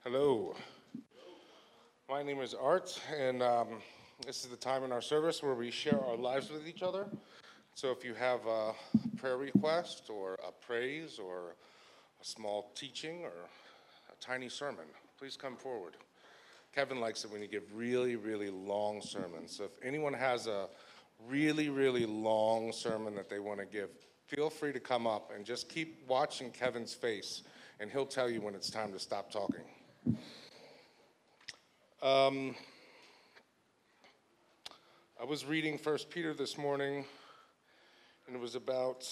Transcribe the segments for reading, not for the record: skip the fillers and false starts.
Hello. My name is Art, and this is the time in our service where we share our lives with each other. So if you have a prayer request or a praise or a small teaching or a tiny sermon, please come forward. Kevin likes it when you give really, really long sermons. So if anyone has a really, really long sermon that they want to give, feel free to come up and just keep watching Kevin's face, and he'll tell you when it's time to stop talking. I was reading 1 Peter this morning, and it was about,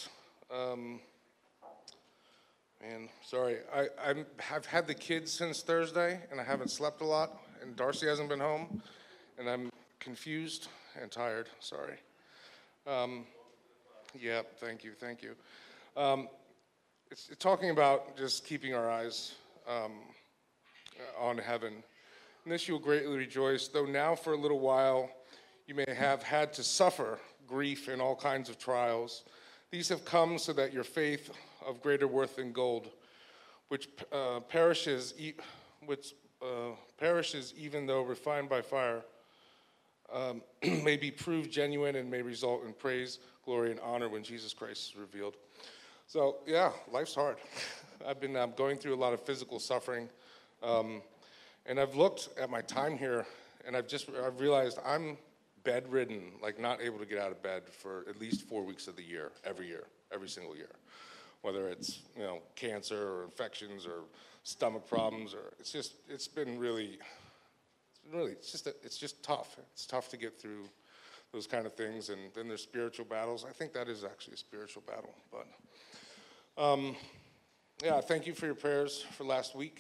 I've had the kids since Thursday, and I haven't slept a lot, and Darcy hasn't been home, and I'm confused and tired, sorry. Yeah, thank you. It's talking about just keeping our eyes on heaven. In this you will greatly rejoice, though now for a little while you may have had to suffer grief in all kinds of trials. These have come so that your faith of greater worth than gold, which perishes even though refined by fire, may be proved genuine and may result in praise, glory, and honor when Jesus Christ is revealed. So, yeah, life's hard. I've been going through a lot of physical suffering, and I've looked at my time here, and I've realized I'm bedridden, like not able to get out of bed for at least 4 weeks of the year, every single year. Whether it's, cancer or infections or stomach problems, or it's just tough. It's tough to get through those kind of things, and then there's spiritual battles. I think that is actually a spiritual battle, but thank you for your prayers for last week.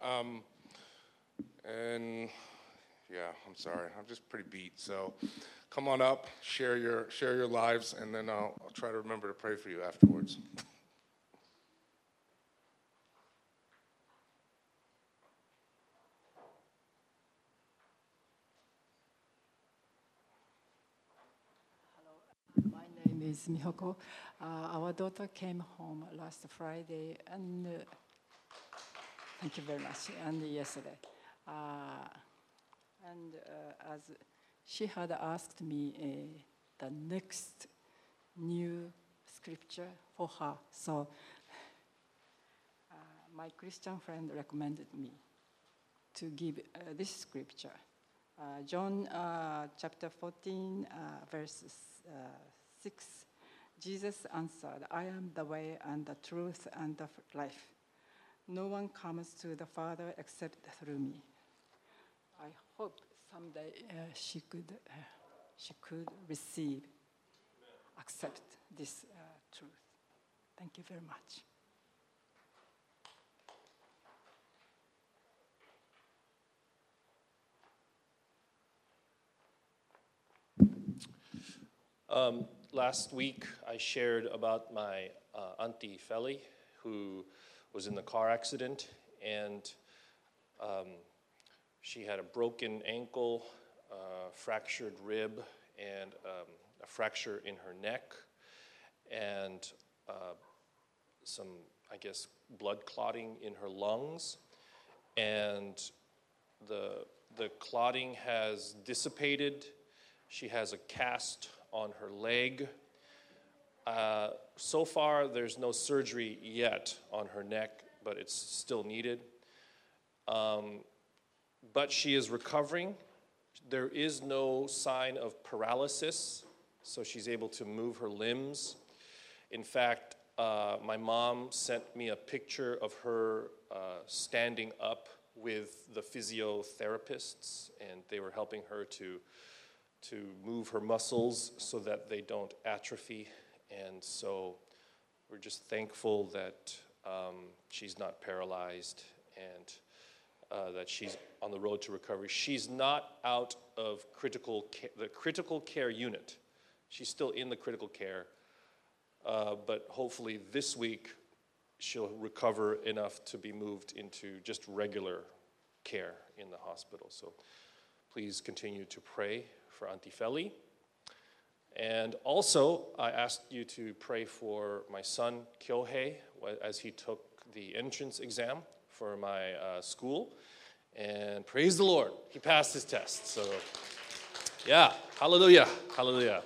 And I'm sorry, I'm just pretty beat. So come on up, share your lives, and then I'll try to remember to pray for you afterwards. My name is Mihoko. Our daughter came home last Friday, and thank you very much, and yesterday. As she had asked me the next new scripture for her, so my Christian friend recommended me to give this scripture. John chapter 14, verses 6. Jesus answered, "I am the way and the truth and the life. No one comes to the Father except through me." I hope someday she could accept this truth. Thank you very much. Last week, I shared about my Auntie Feli, who was in the car accident, and she had a broken ankle, fractured rib, and a fracture in her neck, and some, blood clotting in her lungs. And the clotting has dissipated. She has a cast on her leg. So far, there's no surgery yet on her neck, but it's still needed. But she is recovering. There is no sign of paralysis, so she's able to move her limbs. In fact, my mom sent me a picture of her standing up with the physiotherapists, and they were helping her to move her muscles so that they don't atrophy. And so we're just thankful that she's not paralyzed and that she's on the road to recovery. She's not out of the critical care unit. She's still in the critical care, but hopefully this week she'll recover enough to be moved into just regular care in the hospital. So please continue to pray for Auntie Feli. And also, I asked you to pray for my son, Kyohei, as he took the entrance exam for my school. And praise the Lord, he passed his test. So, yeah, hallelujah, hallelujah.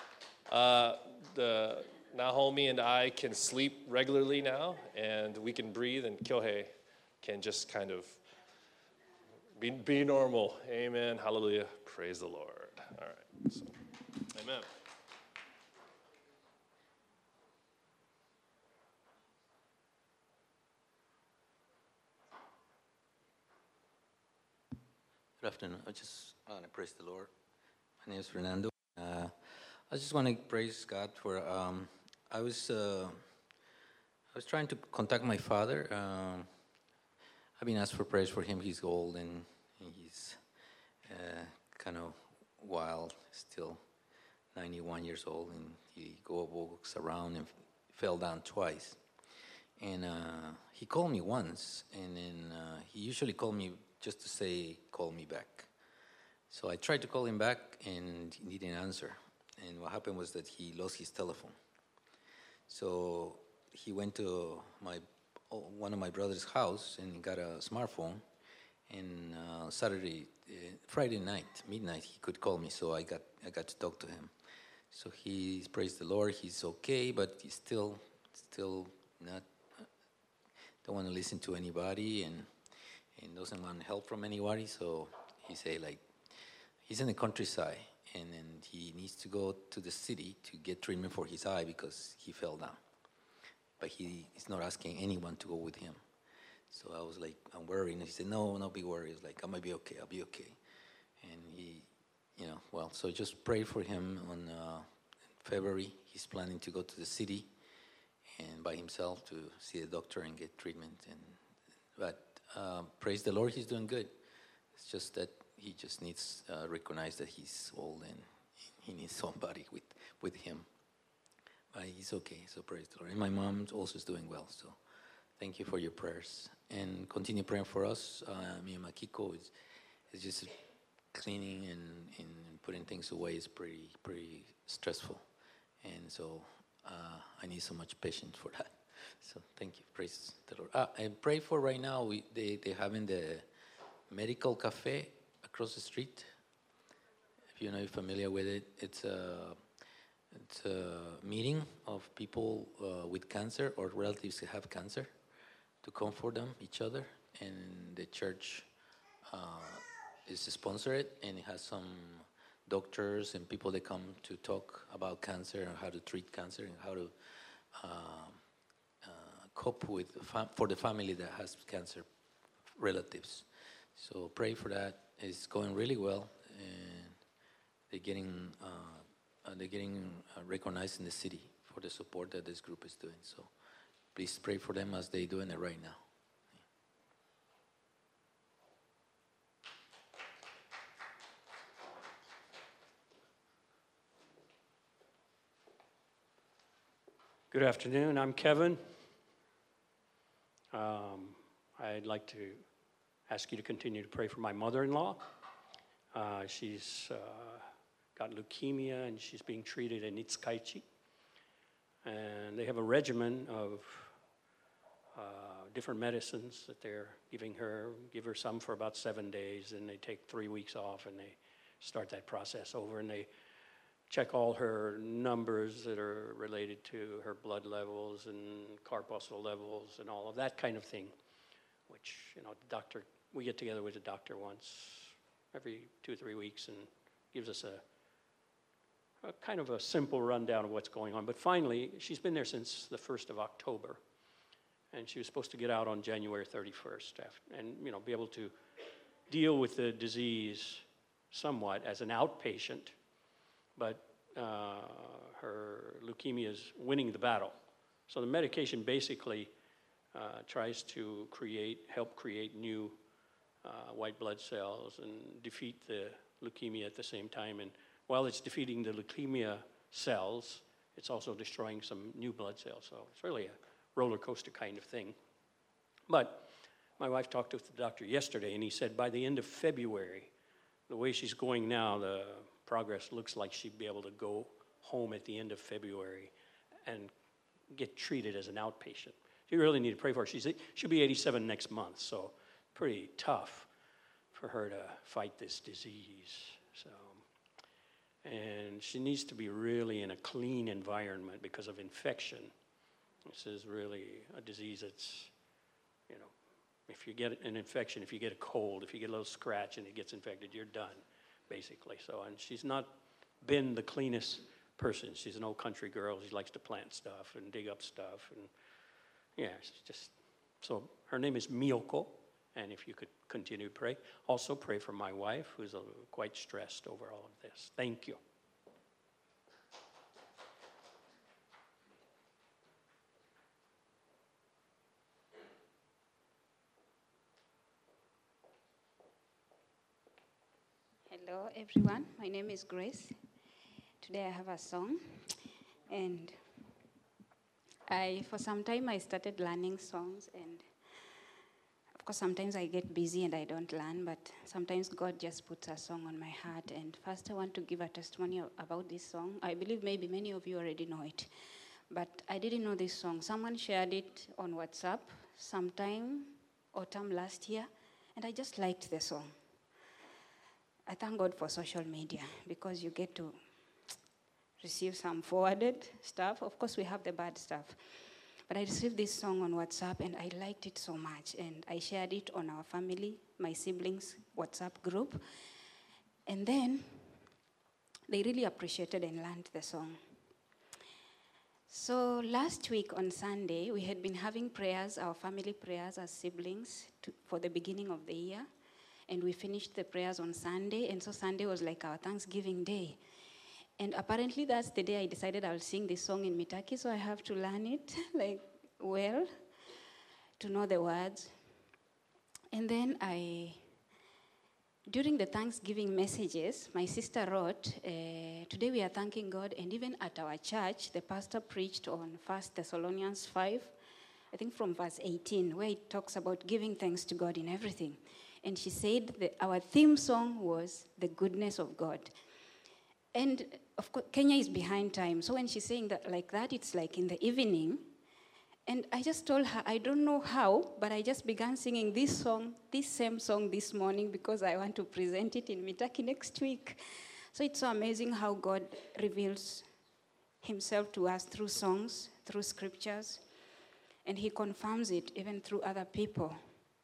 Naomi and I can sleep regularly now, and we can breathe, and Kyohei can just kind of be normal. Amen, hallelujah, praise the Lord. All right, so, amen. Good afternoon. I just want to praise the Lord. My name is Fernando. I just want to praise God for. I was trying to contact my father. I've been asked for prayers for him. He's old and he's kind of wild, still 91 years old, and he walks around and fell down twice. And he called me once, and then he usually called me just to say, call me back. So I tried to call him back, and he didn't answer. And what happened was that he lost his telephone. So he went to one of my brother's house and got a smartphone. And Friday night, midnight, he could call me. So I got to talk to him. So he praised the Lord. He's okay, but he's still not. Don't want to listen to anybody and doesn't want help from anybody. So he say like he's in the countryside and he needs to go to the city to get treatment for his eye because he fell down. But he is not asking anyone to go with him. So I was like, I'm worried. And he said, no, be worried. It's like, I might be okay. I'll be okay. And he, so just pray for him on February. He's planning to go to the city and by himself to see a doctor and get treatment. But praise the Lord, he's doing good. It's just that he just needs to recognize that he's old and he needs somebody with him. But he's okay, so praise the Lord. And my mom also is doing well, so thank you for your prayers. And continue praying for us. Me and Makiko is just cleaning and putting things away is pretty stressful. And so I need so much patience for that. So thank you, praise the Lord. And pray for right now, they having the medical cafe across the street. If you're not familiar with it, it's a meeting of people with cancer or relatives who have cancer to comfort them, each other. And the church is sponsored, and it has some doctors and people that come to talk about cancer and how to treat cancer and how to cope with for the family that has cancer relatives. So pray for that. It's going really well, and they're getting recognized in the city for the support that this group is doing. So please pray for them as they're doing it right now. Good afternoon. I'm Kevin. I'd like to ask you to continue to pray for my mother-in-law. She's got leukemia, and she's being treated in Itsukaichi. And they have a regimen of different medicines that they're giving her. Give her some for about 7 days, and they take 3 weeks off, and they start that process over, and they check all her numbers that are related to her blood levels and corpuscle levels and all of that kind of thing, which, doctor, we get together with the doctor once every 2 or 3 weeks and gives us a kind of a simple rundown of what's going on. But finally, she's been there since the 1st of October, and she was supposed to get out on January 31st and, be able to deal with the disease somewhat as an outpatient. But her leukemia is winning the battle. So the medication basically tries to help create new white blood cells and defeat the leukemia at the same time. And while it's defeating the leukemia cells, it's also destroying some new blood cells. So it's really a roller coaster kind of thing. But my wife talked with the doctor yesterday, and he said by the end of February, the way she's going now, the progress looks like she'd be able to go home at the end of February and get treated as an outpatient. You really need to pray for her. She'll be 87 next month, so pretty tough. for her to fight this disease. So, and she needs to be really in a clean environment because of infection. This is really a disease that's, you know, if you get an infection, if you get a cold, if you get a little scratch and it gets infected, you're done, basically. So, and she's not been the cleanest person. She's an old country girl. She likes to plant stuff and dig up stuff. And yeah, she's just, so her name is Miyoko. And if you could continue to pray. Also pray for my wife, who's quite stressed over all of this. Thank you. Hello, everyone. My name is Grace. Today I have a song. And for some time, I started learning songs, and of course, sometimes I get busy and I don't learn, but sometimes God just puts a song on my heart. And first, I want to give a testimony about this song. I believe maybe many of you already know it, but I didn't know this song. Someone shared it on WhatsApp sometime autumn last year, and I just liked the song. I thank God for social media because you get to receive some forwarded stuff. Of course, we have the bad stuff. But I received this song on WhatsApp, and I liked it so much. And I shared it on our family, my siblings' WhatsApp group. And then they really appreciated and learned the song. So last week on Sunday, we had been having prayers, our family prayers as siblings, for the beginning of the year. And we finished the prayers on Sunday. And so Sunday was like our Thanksgiving Day. And apparently that's the day I decided I'll sing this song in Mitaki, so I have to learn it well to know the words. And then during the Thanksgiving messages, my sister wrote, today we are thanking God, and even at our church, the pastor preached on 1 Thessalonians 5, I think from verse 18, where it talks about giving thanks to God in everything. And she said that our theme song was the goodness of God. And of course, Kenya is behind time. So when she's saying that like that, it's like in the evening. And I just told her, I don't know how, but I just began singing this same song this morning because I want to present it in Mitaki next week. So it's so amazing how God reveals himself to us through songs, through scriptures. And he confirms it even through other people.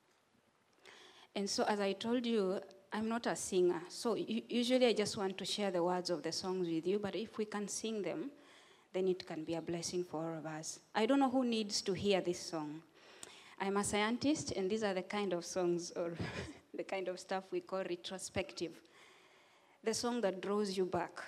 And so as I told you, I'm not a singer, so usually I just want to share the words of the songs with you, but if we can sing them, then it can be a blessing for all of us. I don't know who needs to hear this song. I'm a scientist, and these are the kind of songs or the kind of stuff we call retrospective. The song that draws you back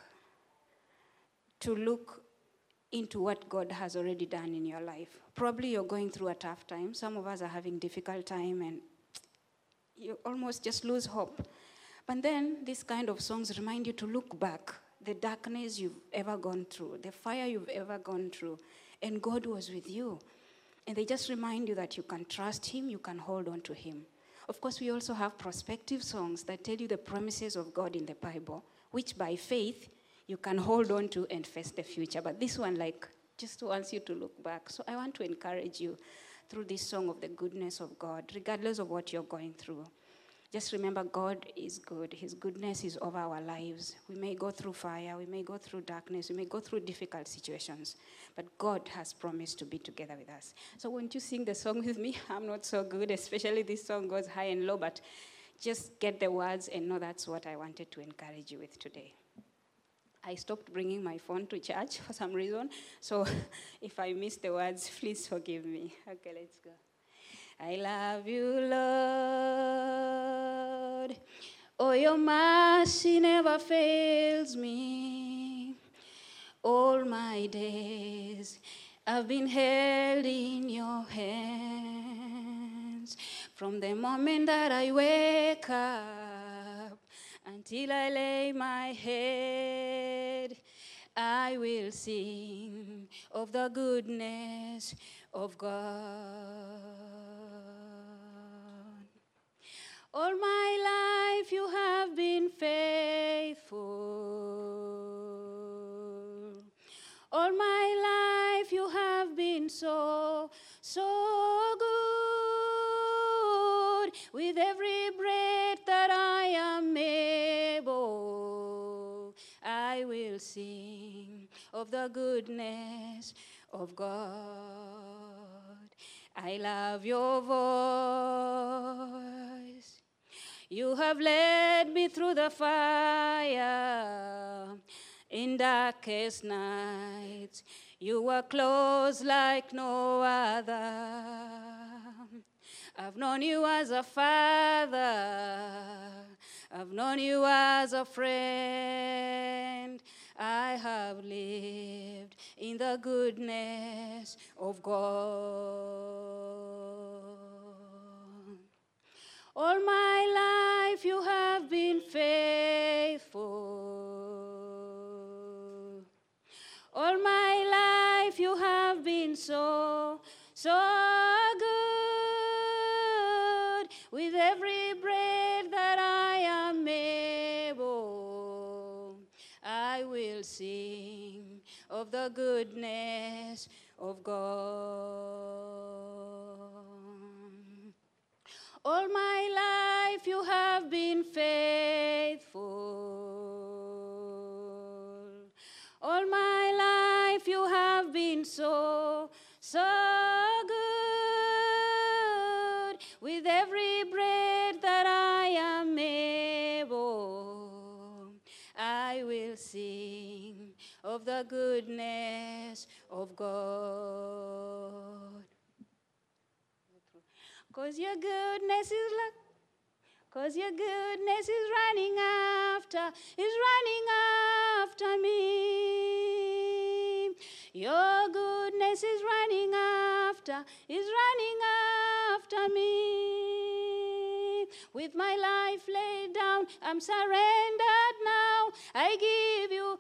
to look into what God has already done in your life. Probably you're going through a tough time. Some of us are having difficult time, and you almost just lose hope. But then these kind of songs remind you to look back, the darkness you've ever gone through, the fire you've ever gone through, and God was with you. And they just remind you that you can trust him, you can hold on to him. Of course, we also have prospective songs that tell you the promises of God in the Bible, which by faith you can hold on to and face the future. But this one, just wants you to look back. So I want to encourage you through this song of the goodness of God, regardless of what you're going through. Just remember, God is good. His goodness is over our lives. We may go through fire, we may go through darkness, we may go through difficult situations, but God has promised to be together with us. So won't you sing the song with me? I'm not so good, especially this song goes high and low, but just get the words and know that's what I wanted to encourage you with today. I stopped bringing my phone to church for some reason, so if I miss the words, please forgive me. Okay, let's go. I love you, Lord. Oh, your mercy never fails me. All my days I've been held in your hands. From the moment that I wake up until I lay my head, I will sing of the goodness of God. All my life you have been faithful. All my life you have been so, so good. With every every breath that I am able, I will sing of the goodness of God. I love your voice. You have led me through the fire in darkest nights. You were close like no other. I've known you as a father. I've known you as a friend. I have lived in the goodness of God. All my life you have been faithful. All my life you have been so, so good. With every breath that I am able, I will sing of the goodness of God. All my life you have been faithful. All my life you have been so, so good. With every breath that I am able, I will sing of the goodness of God. 'Cause your goodness is like, 'cause your goodness is running after me. Your goodness is running after me. With my life laid down, I'm surrendered now. I give you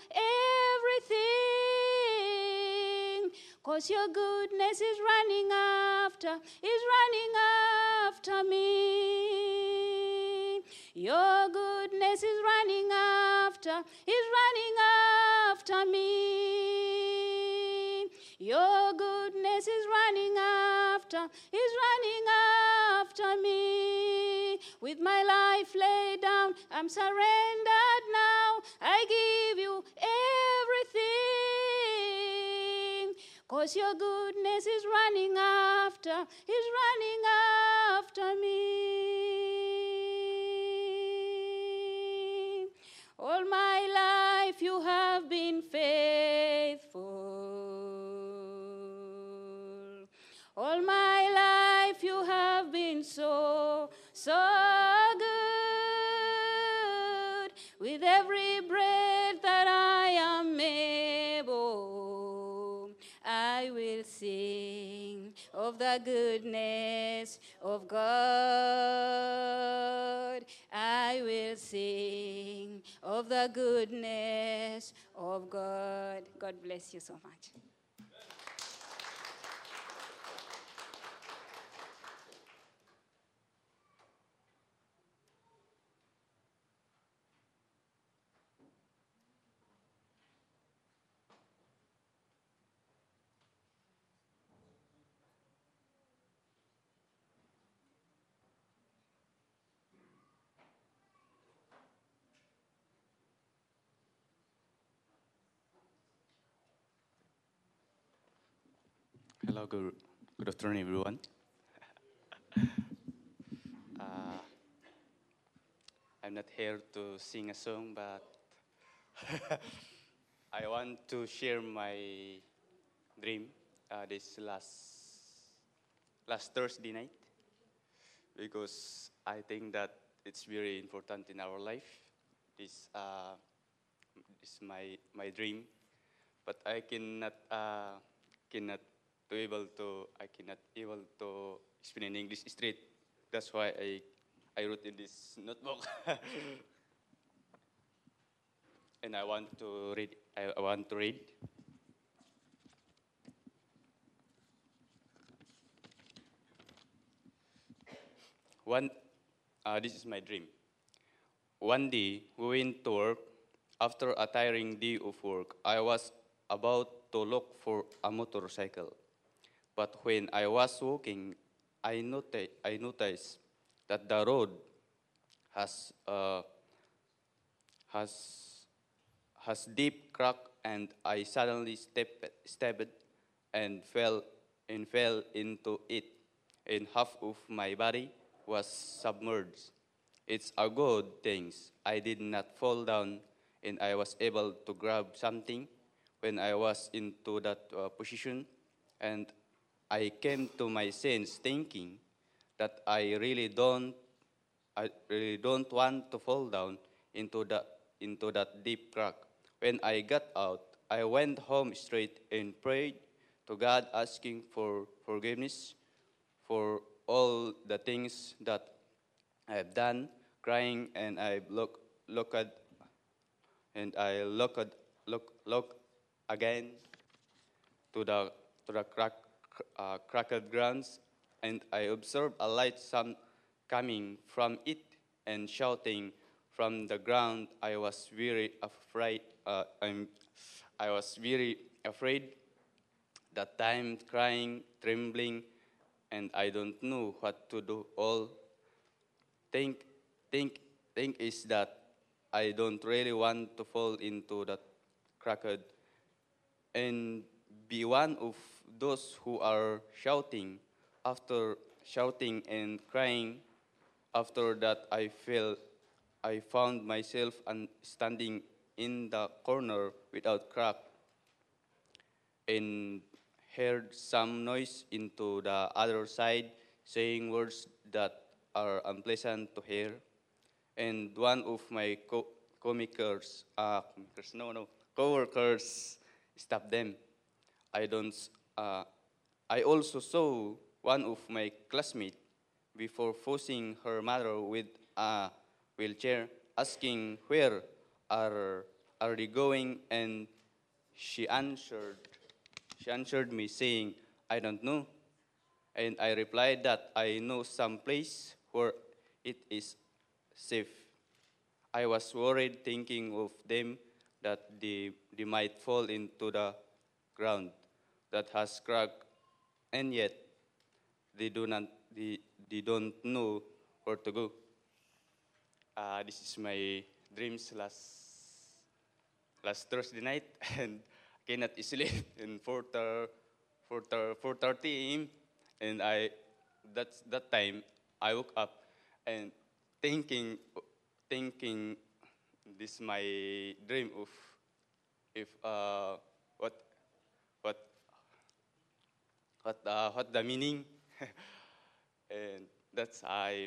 everything. 'Cause your goodness is running after me. Your goodness is running after me. Your goodness is running after me. With my life laid down, I'm surrendered now. I give you everything. 'Cause your goodness is running after me. All my life you have been faithful. All my life you have been so, so good. With every breath that I am able, I will sing of the goodness of God. I will sing of the goodness of God. God bless you so much. Hello, good afternoon, everyone. Uh, I'm not here to sing a song, but I want to share my dream this last Thursday night, because I think that it's very important in our life. This is my dream, but I cannot able to explain in English straight. That's why I wrote in this notebook. And I want to read. I want to read. This is my dream. One day we went to work. After a tiring day of work, I was about to look for a motorcycle. But when I was walking, I noticed that the road has has has deep crack, and I suddenly stepped and fell into it, and half of my body was submerged. It's a good thing I did not fall down, and I was able to grab something when I was into that position, and I came to my sense thinking that I really don't want to fall down into that deep crack. When I got out, I went home straight and prayed to God, asking for forgiveness for all the things that I have done, crying, and I look at and I look again to the cracked grounds, and I observed a light sun coming from it and shouting from the ground. I was very afraid. I was very afraid. That time, crying, trembling, and I don't know what to do. All think think think is that I don't really want to fall into that cracked and be one of those who are shouting. After shouting and crying, after that I found myself standing in the corner without crack and heard some noise into the other side saying words that are unpleasant to hear. And one of my coworkers stopped them. I don't. I also saw one of my classmates before forcing her mother with a wheelchair, asking where are they going, and she answered she answered me saying, I don't know. And I replied that I know some place where it is safe. I was worried thinking of them that they might fall into the ground that has cracked, and yet they do not they don't know where to go. This is my dreams last Thursday night, and I cannot sleep in 4:30 a.m. And that time I woke up and thinking this my dream of if what what what the meaning. And that's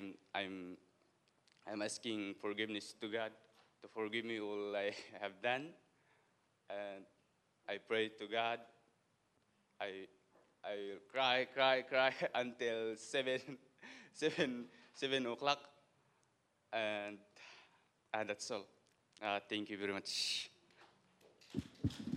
I'm asking forgiveness to God to forgive me all I have done, and I pray to God. I I cry until 7 o'clock, and that's all. Thank you very much.